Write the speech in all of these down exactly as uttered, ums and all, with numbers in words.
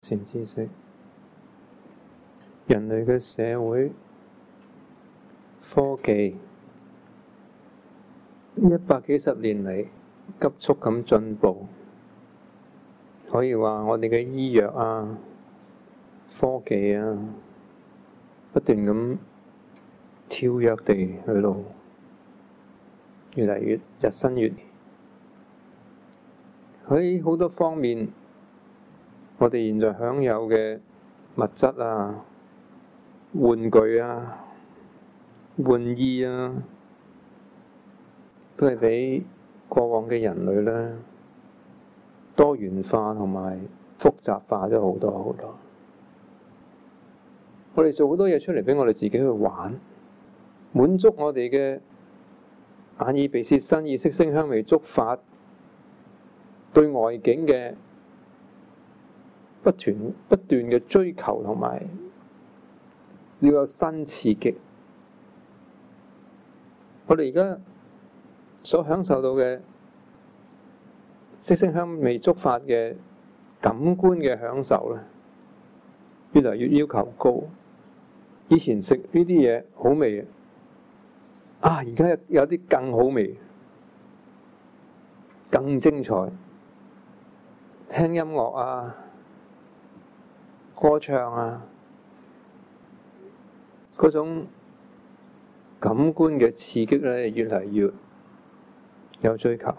前知識。人類嘅社會科技一百幾十年嚟急速咁進步，可以話我哋嘅醫藥啊、科技啊，不斷咁跳躍地去到越嚟越日新月異。喺好多方面，我哋現在享有嘅物質啊、玩具啊、玩意啊，都係比過往嘅人類咧多元化同埋複雜化咗好多好多。我哋做好多嘢出嚟俾我哋自己去玩，滿足我哋嘅眼耳鼻舌身意識聲香味觸法對外境嘅不斷不斷嘅追求，同埋要有新刺激。我哋而家所享受到嘅色聲香味觸法嘅感官嘅享受咧，越嚟越要求高。以前食呢啲嘢好味啊，而家有啲更好味、更精彩。聽音樂啊、歌唱啊，嗰種感官嘅刺激咧，越嚟越有追求。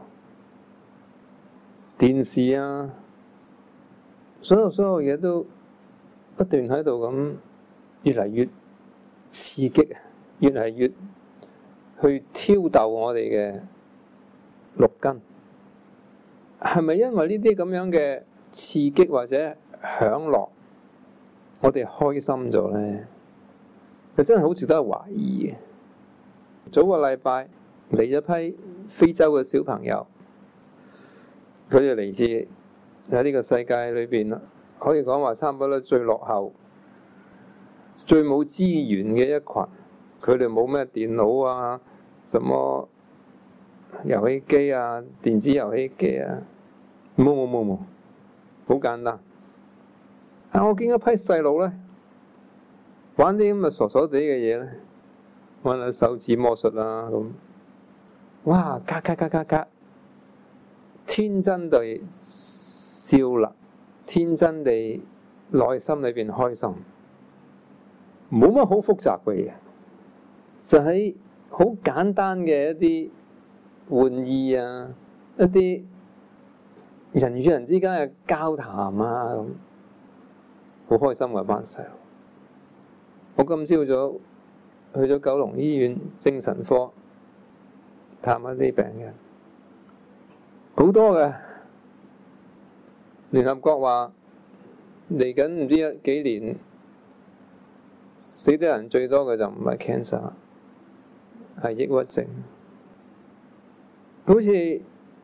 電視啊，所有所有嘢都不斷喺度咁越嚟越刺激，越嚟越去挑逗我哋嘅六根。係咪因為呢啲咁樣嘅刺激或者享樂，我哋開心咗咧？就真係好值得懷疑嘅。早個禮拜嚟咗批非洲嘅小朋友，佢哋嚟自喺呢個世界裏邊啦，可以講話差唔多咧最落後、最冇資源嘅一群。佢哋冇咩電腦啊，什麼遊戲機啊、電子遊戲機啊，冇冇冇冇，好簡單。啊，我見一批細路咧玩啲咁嘅傻傻地嘅嘢咧，玩下手指魔術啊咁，哇！嘎嘎嘎嘎嘎，天真地笑啦，天真地內心裏邊開心，冇乜好複雜嘅嘢，就喺好簡單嘅一啲玩意啊，一啲人與人之間嘅交談啊咁，好開心嘅班細路。我今朝早去咗九龍醫院精神科探下啲病人，好多嘅。聯合國話嚟緊唔知一幾年死得人最多嘅就唔係 cancer， 係抑鬱症。好似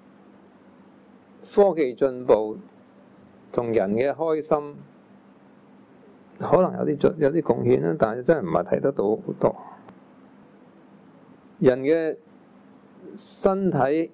科技進步同人嘅開心可能有啲有啲貢獻啦，但係真係唔係睇得到好多。人嘅身體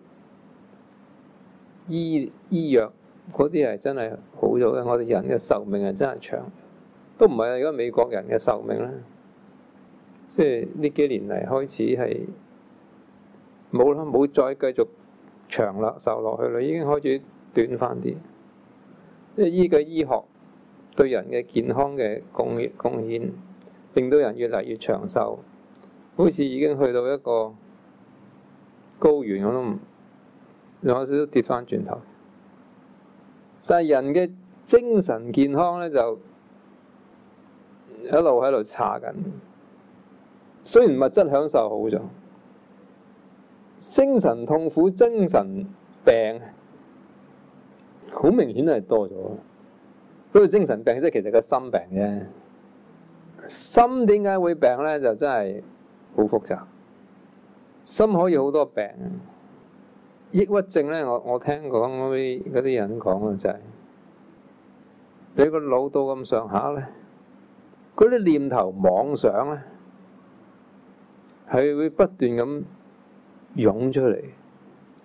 醫醫藥嗰啲係真係好咗嘅，我哋人嘅壽命係真係長，都唔係而家美國人嘅壽命啦，即係呢幾年嚟開始係冇啦，冇再繼續長啦，壽落去啦，已經開始短翻啲。即係依個醫學對人嘅健康嘅貢貢獻，令到人越嚟越長壽，好似已經去到一個高原，我都唔有少少跌翻轉頭。但係人嘅精神健康咧，就一路喺度差緊。雖然物質享受好咗，精神痛苦、精神病好明顯係多咗。不過精神病即係其實個心病啫。心點解會病咧？就真係好複雜。心可以好多病。抑鬱症咧，我我聽講嗰啲嗰啲人講嘅就係、是，你個腦到咁上下咧，嗰啲念頭妄想咧，係會不斷咁湧出嚟。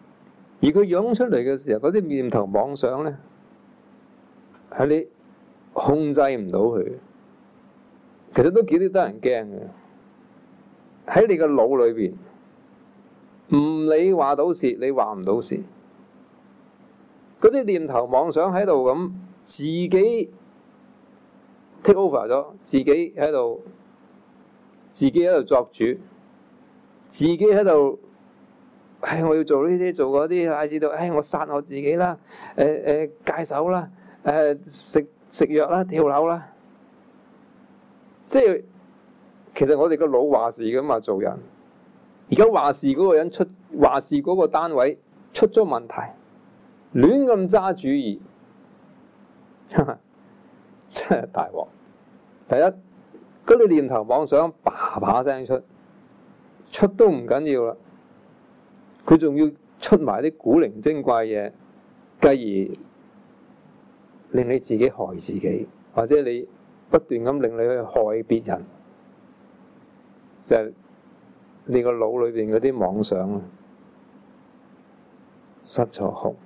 而佢湧出嚟嘅時候，嗰啲念頭妄想咧，係你控制唔到佢，其實都幾啲得人驚嘅。喺你個腦裏邊，唔理話到事，你話唔到事，嗰啲念頭妄想喺度咁，自己 take over 咗，自己喺度，自己喺度作主，自己喺度，唉，我要做呢啲，做嗰啲，唉，知道，唉，我殺我自己啦，誒、呃、誒，戒手啦，誒、呃，食食藥啦，跳樓啦，即係其實我哋個腦話事噶嘛，做人。而家話事嗰個人出話事嗰個單位出咗問題，亂咁揸主意，真係大鑊。第一，嗰啲念頭妄想叭叭聲出，出都唔緊要啦，佢仲要出埋啲古靈精怪嘢，繼而令你自己害自己，或者你不斷咁令你去害別人，就係你個腦裏邊嗰啲妄想啊，失咗控。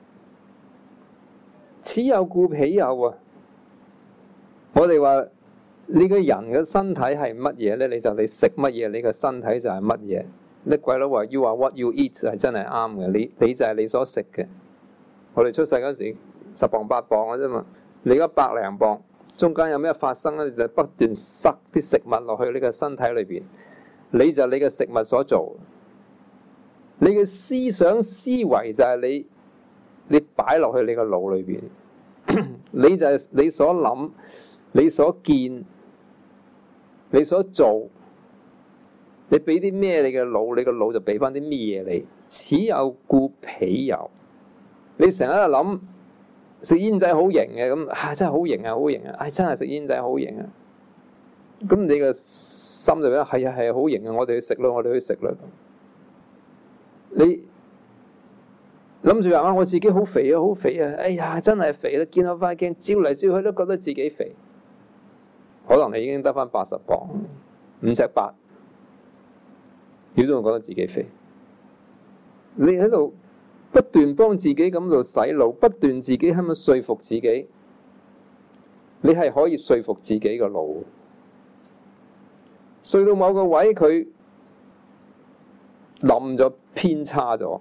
此有故彼有啊！我哋話你個人嘅身體係乜嘢咧？你就你食乜嘢，你個身體就係乜嘢。啲鬼佬話 You are what you eat 係真係啱嘅，你你就係你所食嘅。我哋出世嗰時十磅八磅嘅啫嘛，你而家百零磅，中間有咩發生咧？你就不斷塞啲食物落去你個身體裏邊。你就係你嘅食物所做，你嘅思想思維就係你你擺落去你個腦裏邊，你就係你所諗、你所見、你所做，你俾啲咩你嘅腦，你個腦就俾翻啲咩嘢你。此有故彼有，你成日喺度諗食煙仔好型嘅咁，啊真係好型啊，好型啊，唉、哎、真係食煙仔好型啊，咁你嘅心就話係啊係啊好型啊！我哋去食咯，我哋去食啦。你諗住話啊，我自己好肥啊，好肥啊！哎呀，真係肥啦！見到塊鏡，照嚟照去都覺得自己肥。可能你已經得翻八十磅，五尺八，你都會覺得自己肥。你喺度不斷幫自己咁度洗腦，不斷自己喺度說服自己，你係可以說服自己個腦。睡到某個位，佢冧咗，偏差咗，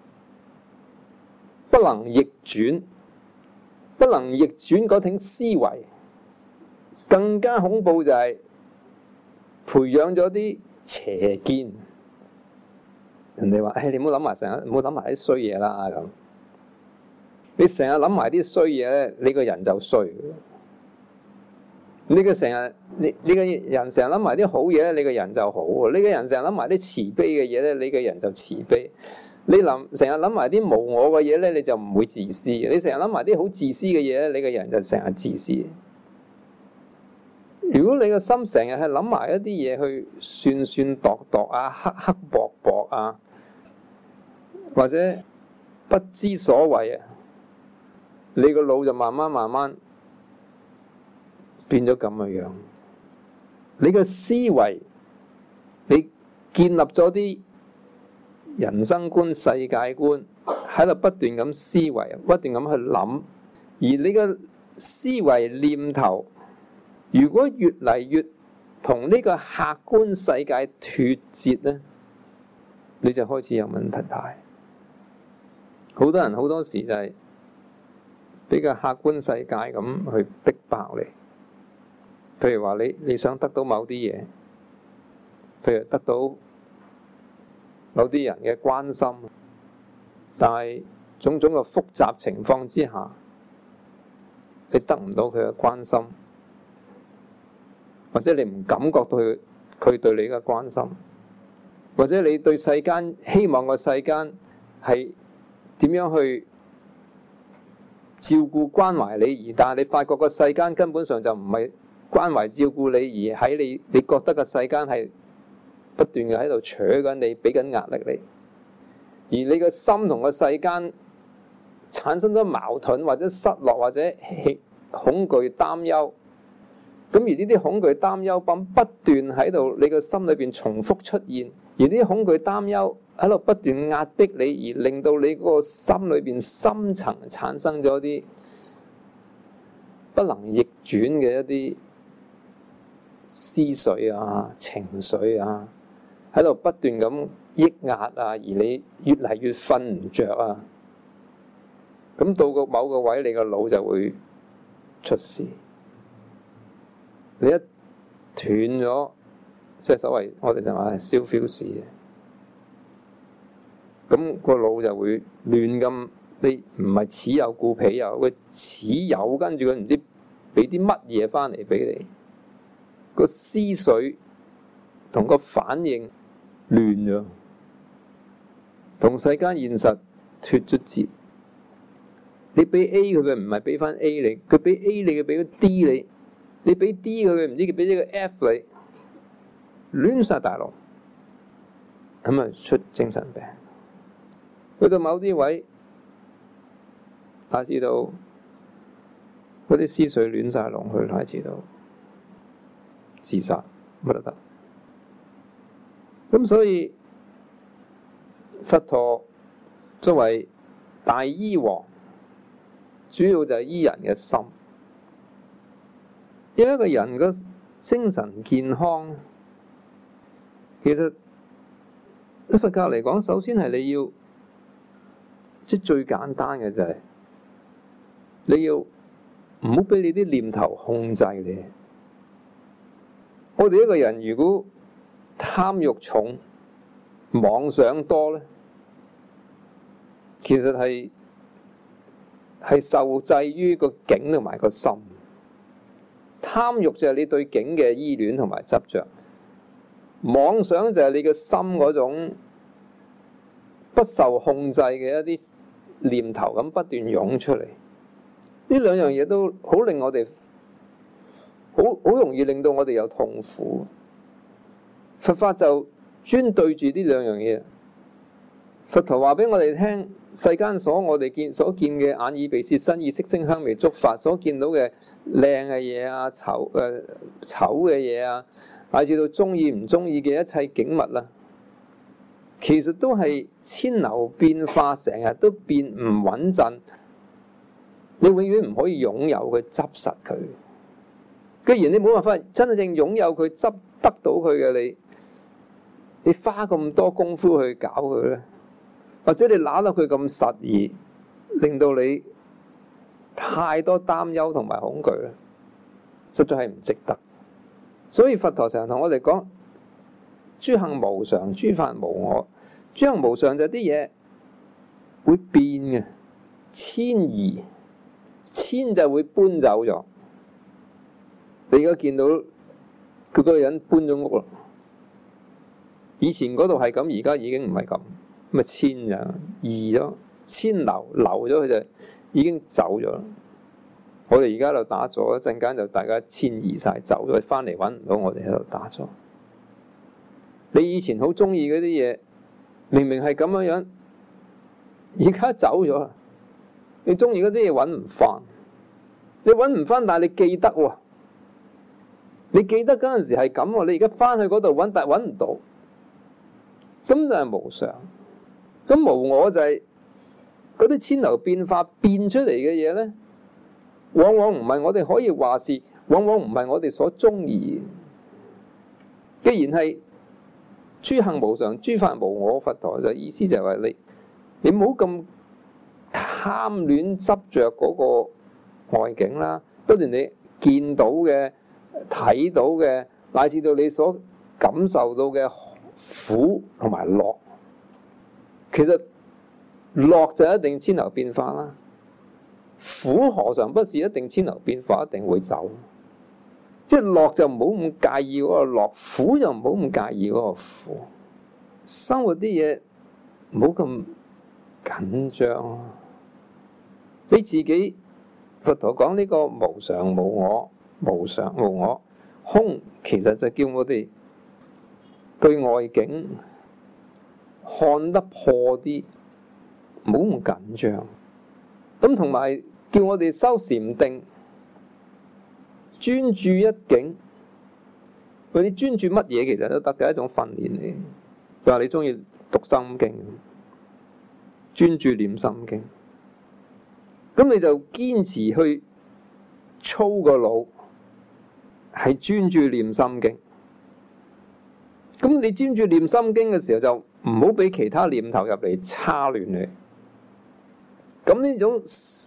不能逆轉，不能逆轉嗰種思維，更加恐怖就係培養咗啲邪見。人哋話：唉、哎，你唔好諗埋成日，唔好諗埋啲衰嘢啦咁。你成日諗埋啲衰嘢咧，你個人就衰。你個成日，你你個人成日諗埋啲好嘢咧，你個人就好；你個人成日諗埋啲慈悲嘅嘢咧，你個人就慈悲。你諗成日諗埋啲無我嘅嘢咧，你就唔會自私。你成日諗埋啲好自私嘅嘢咧，你個人就成日自私。如果你個心成日係諗埋一啲嘢去算算度度啊、刻刻薄薄啊，或者不知所謂啊，你個腦就慢慢慢慢變咗咁嘅樣，你嘅思維，你建立咗啲人生觀、世界觀，喺度不斷咁思維，不斷咁去諗，而你嘅思維念頭，如果越嚟越同呢個客觀世界脫節咧，你就開始有問題大。好多人好多時就係俾個客觀世界咁去逼迫你。譬如話你你想得到某啲嘢，譬如得到某啲人嘅關心，但係種種嘅複雜情況之下，你得唔到佢嘅關心，或者你唔感覺到佢佢對你嘅關心，或者你對世間希望個世間係點樣去照顧關懷你，而但係你發覺個世間根本上就唔係關懷照顧你，而喺你你覺得個世間係不斷嘅喺度扯緊你，俾緊壓力你，而你個心同個世間產生咗矛盾，或者失落，或者恐懼擔憂，咁而呢啲恐懼擔憂品不斷喺度你個心裏邊重複出現，而呢啲恐懼擔憂喺度不斷壓迫你，而令到你個心裏邊深層產生咗啲不能逆轉嘅一啲思緒啊、情緒啊，喺度不斷咁抑壓啊，而你越嚟越瞓唔着啊，咁到個某個位，你個腦就會出事。你一斷咗，即係所謂我哋就話係燒 fuse 嘅，咁個腦就會亂咁。你唔係此有故彼有，佢此有跟住佢唔知俾啲乜嘢翻嚟俾你，個思緒同個反應亂咗，同世間現實脫咗節。你俾 A 佢，佢唔係俾翻 A 你，佢俾 A 你，佢俾咗 D 你，你俾 D 佢，佢唔知佢俾咗個 F 你，亂晒大龍，咁啊出精神病。去到某啲位，大家知道嗰啲思緒亂晒龍去，大家知道自殺乜都得。咁所以佛陀作為大醫王，主要就係醫人嘅心。因為一個人嘅精神健康，其實喺佛教嚟講，首先係你要即係最簡單嘅就係你要唔好俾你啲念頭控制你。我哋一個人如果貪慾重、妄想多咧，其實係係受制於個境同埋個心。貪慾就係你對境嘅依戀同埋執着，妄想就係你個心嗰種不受控制嘅一啲念頭咁不斷湧出嚟。呢兩樣嘢都好令我哋好好容易令到我哋有痛苦。佛法就專對住呢兩樣嘢。佛陀話俾我哋聽，世間所我哋見所見嘅眼耳鼻舌身意識聲香味觸法，所見到嘅靚嘅嘢啊、醜誒醜嘅嘢啊，乃至到中意唔中意嘅一切景物啦，其實都係千流變化，成日都變唔穩陣。你永遠唔可以擁有佢、執實佢。既然你冇辦法真正擁有佢、執得到佢嘅，你你花咁多功夫去搞佢咧，或者你揦得佢咁實而令到你太多擔憂同埋恐懼咧，實在係唔值得。所以佛陀成日同我哋講：諸行無常，諸法無我。諸行無常就係啲嘢會變嘅，遷移。遷就會搬走咗。你而家見到佢嗰個人搬咗屋啦，以前嗰度係咁，而家已經唔係咁，咁咪遷就移咗，遷流流咗佢就已經走咗啦。我哋而家喺度打坐，一陣間就大家遷移晒走咗，翻嚟揾唔到我哋喺度打坐。你以前好中意嗰啲嘢，明明係咁樣樣，而家走咗啦。你中意嗰啲嘢揾唔翻，你揾唔翻，但係你記得喎，你記得嗰陣時係咁喎，你而家翻去嗰度揾，但係揾唔到，咁就係無常。咁無我就係嗰啲千流變化變出嚟嘅嘢咧，往往唔係我哋可以話事，往往唔係我哋所中意。既然係諸行無常，諸法無我，佛陀就意思就係話你，你唔好咁貪戀執着嗰個外境啦，不斷你見到嘅、睇到嘅，乃至到你所感受到嘅苦同埋樂，其實樂就一定千流變化啦，苦何嘗不是一定千流變化，一定會走。即係樂就唔好咁介意嗰個樂，苦就唔好咁介意嗰個苦。生活啲嘢唔好咁緊張。你自己佛陀講呢個無常無我，無常無我空，其實就叫我哋對外境看得破啲，唔好咁緊張。咁同埋叫我哋修禪定，專注一境。佢哋專注乜嘢其實都得嘅，一種訓練嚟。佢話你中意讀心經，專注念心經。咁你就堅持去操個腦，係專注念心經。咁你專注念心經嘅時候，就唔好俾其他念頭入嚟叉亂你。咁呢種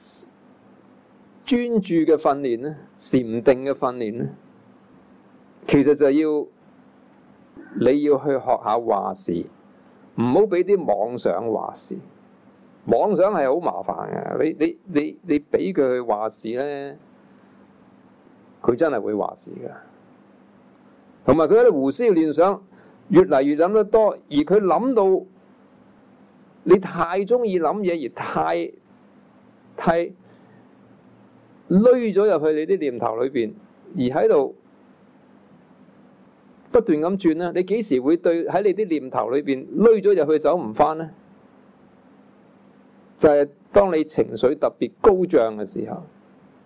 專注嘅訓練咧，禪定嘅訓練咧，其實就要你要去學下話事，唔好俾啲妄想話事。妄想係好麻煩嘅，你你你你俾佢去話事咧，佢真係會話事㗎。同埋佢喺度胡思亂想，越嚟越諗得多，而佢諗到你太中意諗嘢，而太太累咗入去你啲念頭裏邊，而喺度不斷咁轉咧，你幾時會對喺你啲念頭裏邊累咗入去走唔翻呢？就係當你情緒特別高漲嘅時候，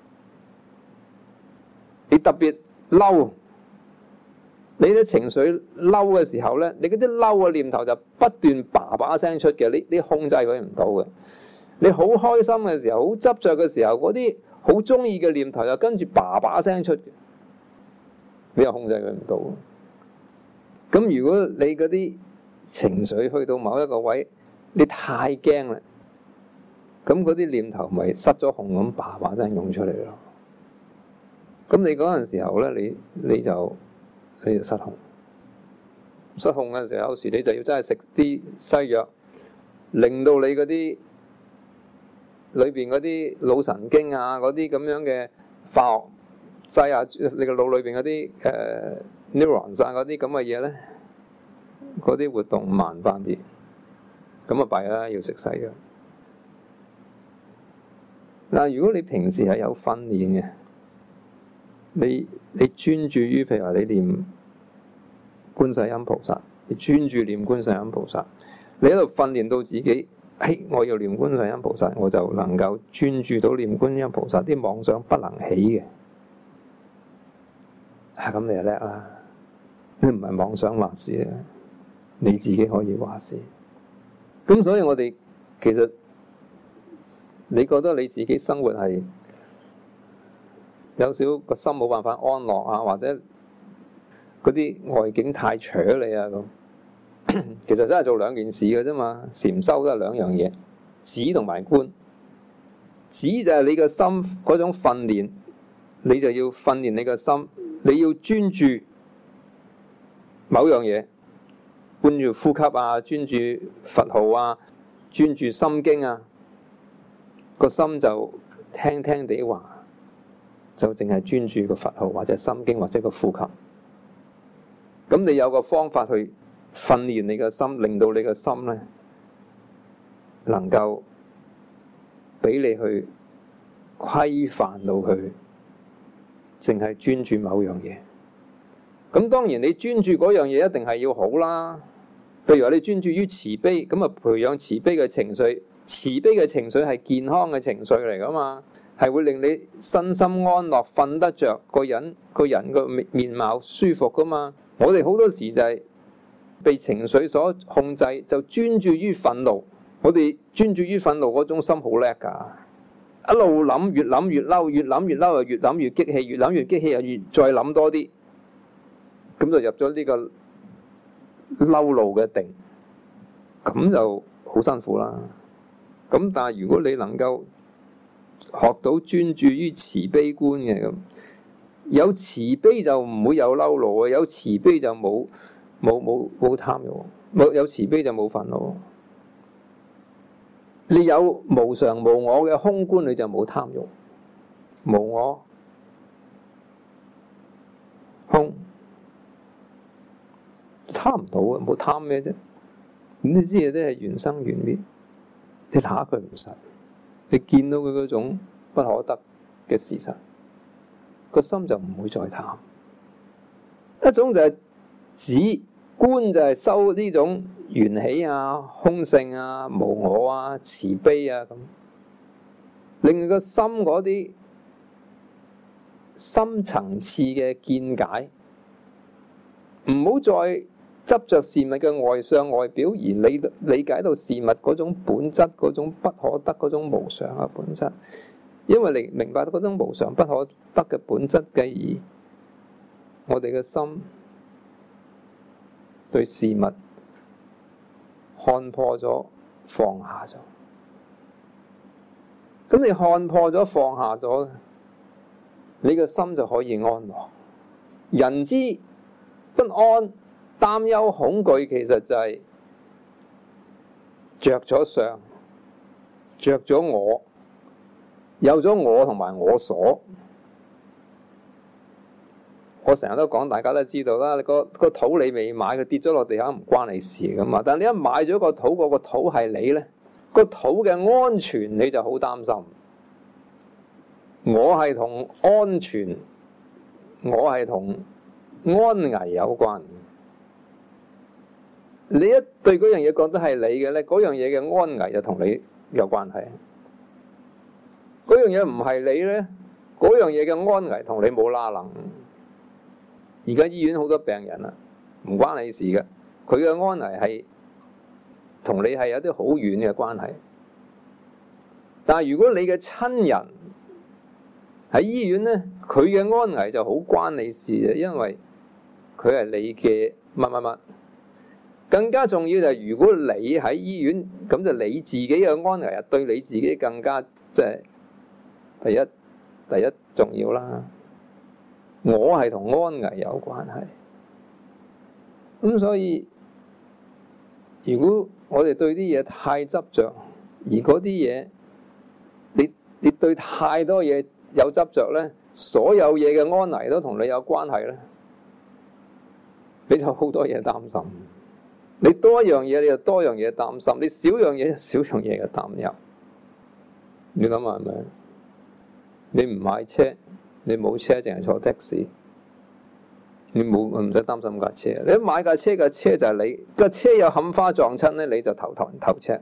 你特別嬲，你啲情緒嬲嘅時候咧，你嗰啲嬲嘅念頭就不斷叭叭聲出嘅，你你控制佢唔到嘅。你好開心嘅時候，好執着嘅時候，嗰啲好中意嘅念頭就跟住叭叭聲出嘅，你又控制佢唔到。咁如果你嗰啲情緒去到某一個位，你太驚啦，咁嗰啲念頭咪失咗控咁叭叭聲湧出嚟咯。咁你嗰陣時候咧，你你就你就失控，失控嘅時候，有時你就要真係食啲西藥，令到你嗰啲裏邊嗰啲腦神經啊，嗰啲咁樣嘅化學劑啊，你個腦裏邊嗰啲誒 neurons 啊，嗰啲咁嘅嘢咧，嗰啲活動慢翻啲，咁啊弊啦，要食西藥。嗱，如果你平時係有訓練嘅，你你專注於譬如話你念觀世音菩薩，你專注念觀世音菩薩，你喺度訓練到自己，哎，我要念觀世音菩薩，我就能夠專注到念觀世音菩薩，啲妄想不能起嘅。啊，咁你就叻啦！你唔係妄想話事啊，你自己可以話事。咁所以我哋其實你覺得你自己生活係有少個心冇辦法安樂啊，或者嗰啲外境太扯你啊咁，其實真係做兩件事嘅啫嘛。禪修都係兩樣嘢，止同埋觀。止就係你個心嗰種訓練，你就要訓練你個心，你要專注某樣嘢，專注呼吸啊，專注佛號啊，專注心經啊，個心就聽聽地話。就淨係專注個佛號或者心經或者個呼吸，咁你有個方法去訓練你個心，令到你個心咧能夠俾你去規範到佢，淨係專注某樣嘢。咁當然你專注嗰樣嘢一定係要好啦。譬如話你專注於慈悲，咁啊培養慈悲嘅情緒，慈悲嘅情緒係健康嘅情緒嚟噶嘛。係會令你身心安樂，瞓得着，個人個人個面貌舒服噶嘛。我哋好多時就係被情緒所控制，就專注於憤怒。我哋專注於憤怒嗰種心好叻噶，一路諗越諗越嬲，越諗越嬲又越諗越激氣，越諗越激氣又越再諗多啲，咁就入咗呢個嬲怒嘅定，咁就好辛苦啦。咁但係如果你能夠學到專注於慈悲觀嘅，咁，有慈悲就唔會有嬲怒啊，有慈悲就冇冇冇冇貪欲，冇有慈悲就冇憤怒。你有無常無我嘅空觀，你就冇貪欲，無我空貪唔到啊！冇貪咩啫？咁呢啲嘢都係緣生緣滅，你打佢唔實。你見到佢嗰種不可得嘅事實，個心就唔會再貪。一種就係止觀，就係修呢種緣起啊、空性啊、無我啊、慈悲啊咁，令個心嗰啲深層次嘅見解，唔好再執着事物嘅外相外表，而理理解到事物嗰種本質，嗰種不可得，嗰種無常嘅本質， 因為你明白到嗰種無常不可得嘅本質，繼而我哋嘅心對事物看破咗，放下咗。咁你看破咗，放下咗，你嘅心就可以安樂。人之不安、擔憂、恐懼，其實就係着咗相，着咗我，有咗我同埋我所。我成日都講，大家都知道啦。個個土你未買，佢跌咗落地下唔關你事噶嘛。但係你一買咗個土，嗰個土係你咧，個土嘅安全你就好擔心。我係同安全，我係同安危有關。你一對嗰樣嘢覺得係你嘅咧，嗰樣嘢嘅安危就同你有關係。嗰樣嘢唔係你咧，嗰樣嘢嘅安危同你冇拉楞。而家醫院好多病人啊，唔關你事嘅，佢嘅安危係同你係有啲好遠嘅關係。但係如果你嘅親人喺醫院咧，佢嘅安危就好關你事嘅，因為佢係你嘅乜乜乜。更加重要就係，如果你喺醫院，咁就你自己嘅安危啊，對你自己更加即係第一第一重要啦。我係同安危有關係，咁所以如果我哋對啲嘢太執着，而嗰啲嘢你你對太多嘢有執着咧，所有嘢嘅安危都同你有關係咧，你就好多嘢擔心。你多一樣嘢，你就多樣嘢擔心；你少樣嘢，少樣嘢嘅擔憂。你諗下係咪？你唔買車，你冇車，淨係坐的士，你冇唔使擔心架車。你一買架車，架車就係你架車有冚花撞親咧，你就頭頭頭車。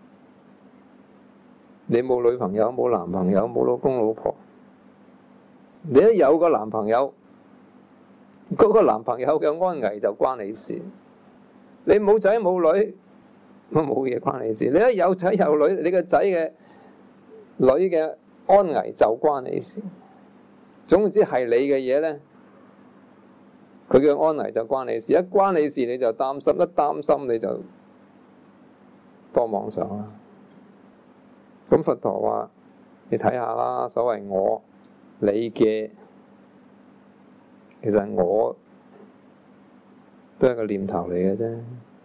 你冇女朋友，冇男朋友，冇老公老婆，你一有個男朋友，嗰個男朋友嘅安危就關你事。你冇仔冇女，咁冇嘢關你事。你一有仔有女，你個仔嘅女嘅安危就關你事。總之係你嘅嘢咧，佢嘅安危就關你事。一關你事你就擔心，一擔心你就多妄想啦。咁佛陀話：你睇下啦，所謂我、你嘅，其實我都係個念頭嚟嘅啫。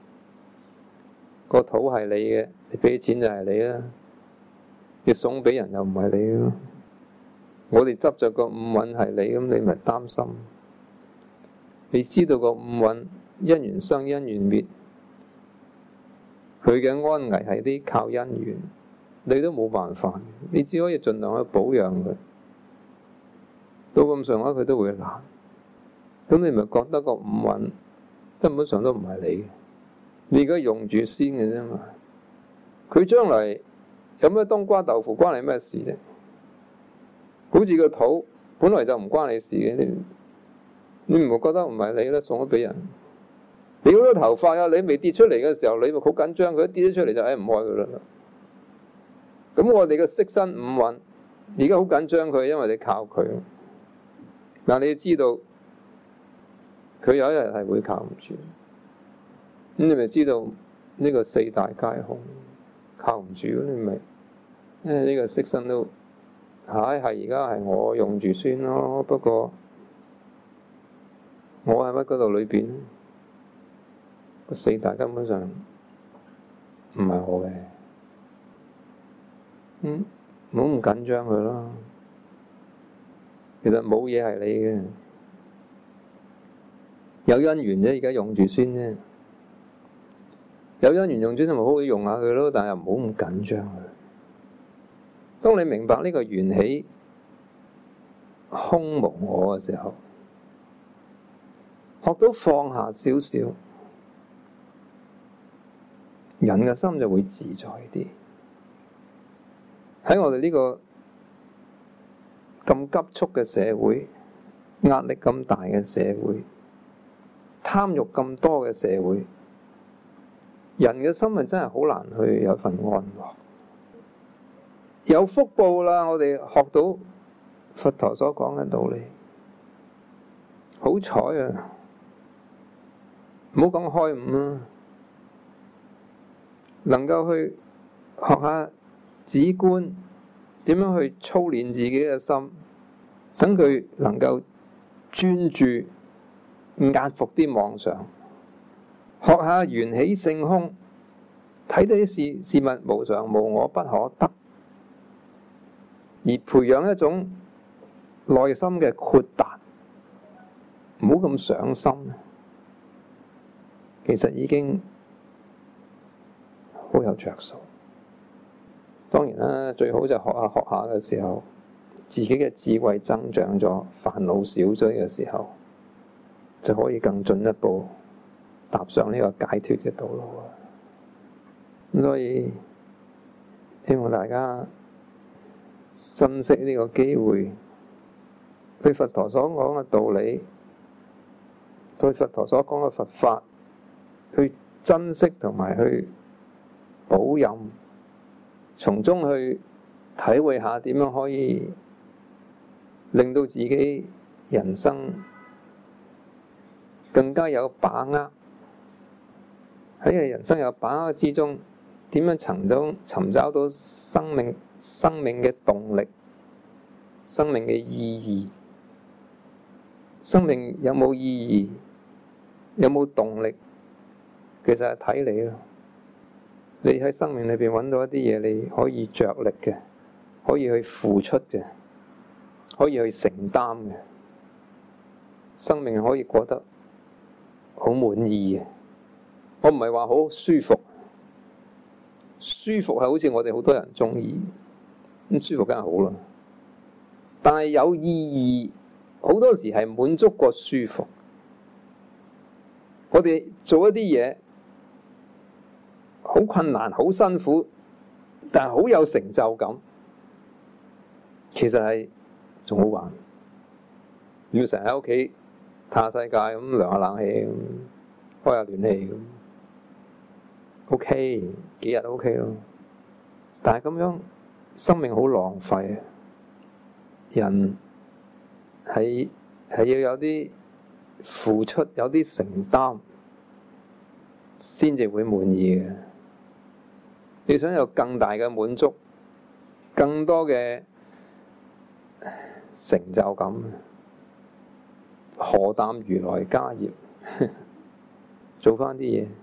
個土係你嘅，你俾錢就係你啦。你送俾人又唔係你咯。我哋執着個五蘊係你，咁你咪擔心。你知道個五蘊因緣生因緣滅，佢嘅安危係啲靠因緣，你都冇辦法。你只可以盡量去保養佢。到咁上下佢都會難。咁你咪覺得個五蘊根本上都唔係你嘅，你而家用住先嘅啫嘛。佢將來有咩冬瓜豆腐關你咩事啫？好似個土本來就唔關你事嘅，你你唔會覺得唔係你咧，送咗俾人。你好多頭髮啊，你未跌出嚟嘅時候，你咪好緊張，佢一跌咗出嚟就誒唔愛佢啦。咁我哋嘅色身五蘊而家好緊張佢，因為你靠佢。但你要知道，佢有一日係會靠唔住。咁你咪知道呢個四大皆空，靠唔住，你咪因為呢個色身都係係而家係我用住先咯。不過我喺乜嗰度裏邊，個四大根本上唔係我嘅。嗯，唔好咁緊張佢咯。其實冇嘢係你嘅，有因緣啫，而家用住先啫。有因緣用住，就咪好好用下佢咯，但係又唔好咁緊張佢。當你明白呢個緣起空無我嘅時候，學到放下少少，人嘅心就會自在啲。喺我哋呢個咁急速嘅社會，壓力咁大嘅社會，貪欲咁多嘅社會，人嘅心係真係好難去有份安樂。 有福報啦！我哋學到佛陀所講嘅道理，好彩啊！唔好講開悟啦，能夠去學下止觀，點樣去操練自己嘅心，等佢能夠專注壓服啲妄想，學下緣起性空，睇到啲事事物無常無我不可得，而培養一種內心嘅豁達，唔好咁上心，其實已經好有着數。當然啦，最好就學下學下嘅時候，自己嘅智慧增長咗，煩惱少咗嘅時候，就可以更進一步踏上呢個解脫嘅道路啊！咁所以希望大家珍惜呢個機會，對佛陀所講嘅道理，對佛陀所講嘅佛法，去珍惜同埋去保任，從中去體會下點樣可以令到自己人生更加有把握。喺人生有把握之中，點樣尋找尋找到生命生命嘅動力、生命嘅意義？生命有冇意義？有冇動力？其實係睇你咯。你喺生命裏邊揾到一啲嘢，你可以着力嘅，可以去付出嘅，可以去承擔嘅，生命可以過得好滿意嘅。我唔係話好舒服，舒服係好似我哋好多人鍾意，咁舒服梗係好啦。但係有意義，好多時係滿足過舒服。我哋做一啲嘢好困難、好辛苦，但係好有成就感，其實係仲好玩。要成日喺屋企嘆下世界咁，涼下冷氣咁，開下暖氣咁。OK， 幾日 OK 咯，但係咁樣生命好浪費啊！人係係要有啲付出，有啲承擔，先至會滿意嘅。你想有更大嘅滿足，更多嘅成就感，何擔如來家業？做返啲嘢。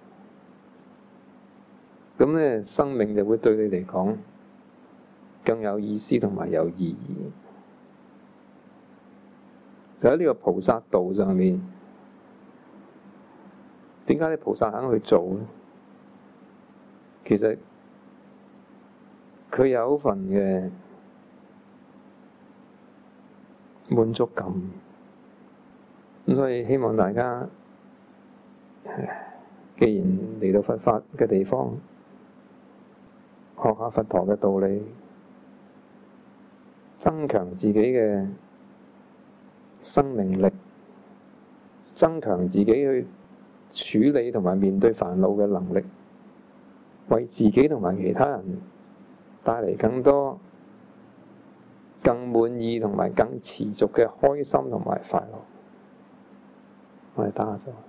咁咧，生命就會對你嚟講更有意思同埋有意義。就喺呢個菩薩道上面，點解啲菩薩肯去做咧？其實佢有份嘅滿足感。咁所以希望大家，既然嚟到佛法嘅地方，學下佛陀嘅道理，增強自己嘅生命力，增強自己去處理同埋面對煩惱嘅能力，為自己同埋其他人帶嚟更多、更滿意同埋更持續嘅開心同埋快樂。我哋打下咗。